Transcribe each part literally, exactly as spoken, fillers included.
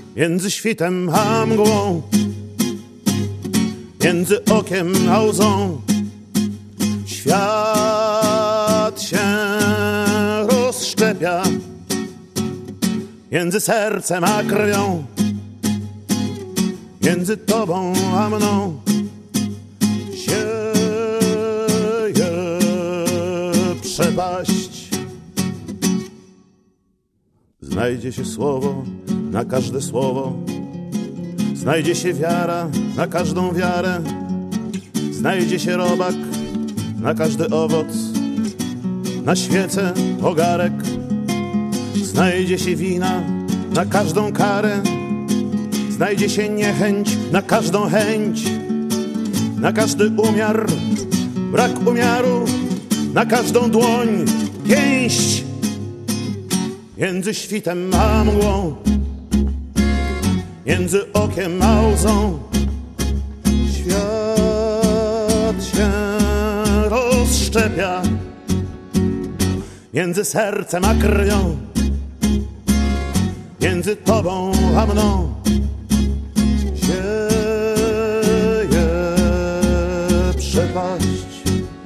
Między świtem a mgłą, między okiem a łzą, świat się rozszczepia. Między sercem a krwią, między tobą a mną sieje przepaść. Znajdzie się słowo na każde słowo, znajdzie się wiara na każdą wiarę, znajdzie się robak na każdy owoc, na świecę ogarek, znajdzie się wina na każdą karę, znajdzie się niechęć na każdą chęć, na każdy umiar brak umiaru, na każdą dłoń pięść. Między świtem a mgłą, między okiem a łzą, świat się rozszczepia. Między sercem a krwią, między tobą a mną sieje przepaść.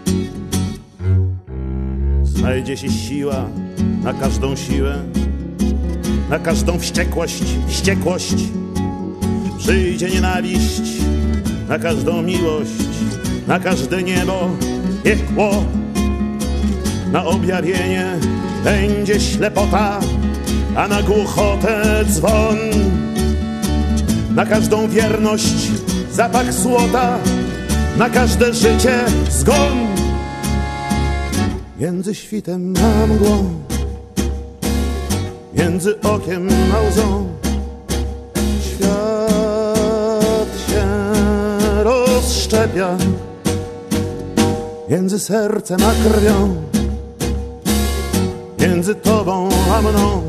Znajdzie się siła na każdą siłę, na każdą wściekłość, wściekłość. Przyjdzie nienawiść na każdą miłość, na każde niebo, piekło. Na objawienie będzie ślepota, a na głuchotę dzwon. Na każdą wierność zapach złota, na każde życie zgon. Między świtem a mgłą, między okiem a łzą, świat się rozszczepia. Między sercem a krwią, między tobą a mną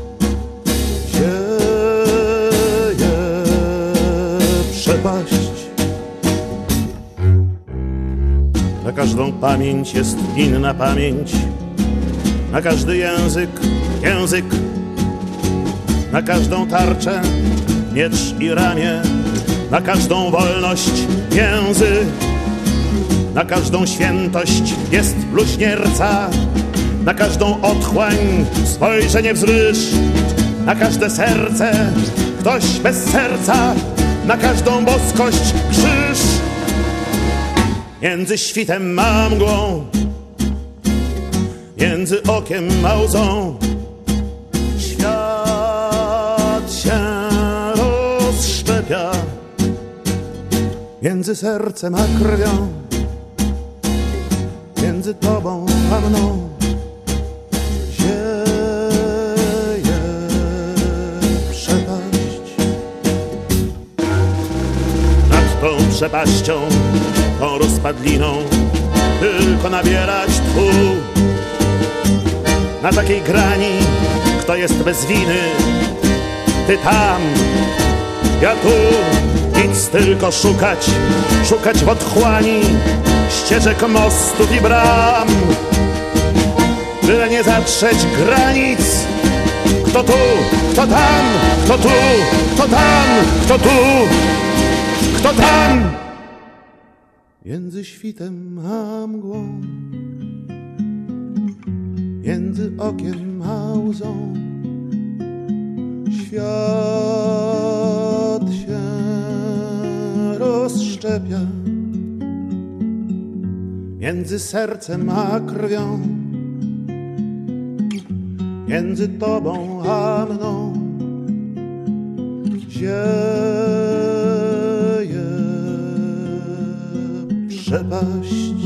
sieje przepaść. Na każdą pamięć jest inna pamięć, na każdy język język, na każdą tarczę miecz i ramię, na każdą wolność więzy, na każdą świętość jest bluźnierca, na każdą otchłań spojrzenie wzwyż, na każde serce ktoś bez serca, na każdą boskość krzyż. Między świtem a mgłą, między okiem a łzą, świat się rozszczepia. Między sercem a krwią, między tobą a mną sieje przepaść. Nad tą przepaścią, tą rozpadliną tylko nabierać tchu. Na takiej grani kto jest bez winy, ty tam, ja tu. Nic tylko szukać, szukać w otchłani ścieżek, mostów i bram, byle nie zatrzeć granic. Kto tu, kto tam, kto tu, kto tam, kto tu, kto tam. Między świtem a mgłą, między okiem a łzą, świat się rozszczepia. Między sercem a krwią, między tobą a mną zieje przepaść.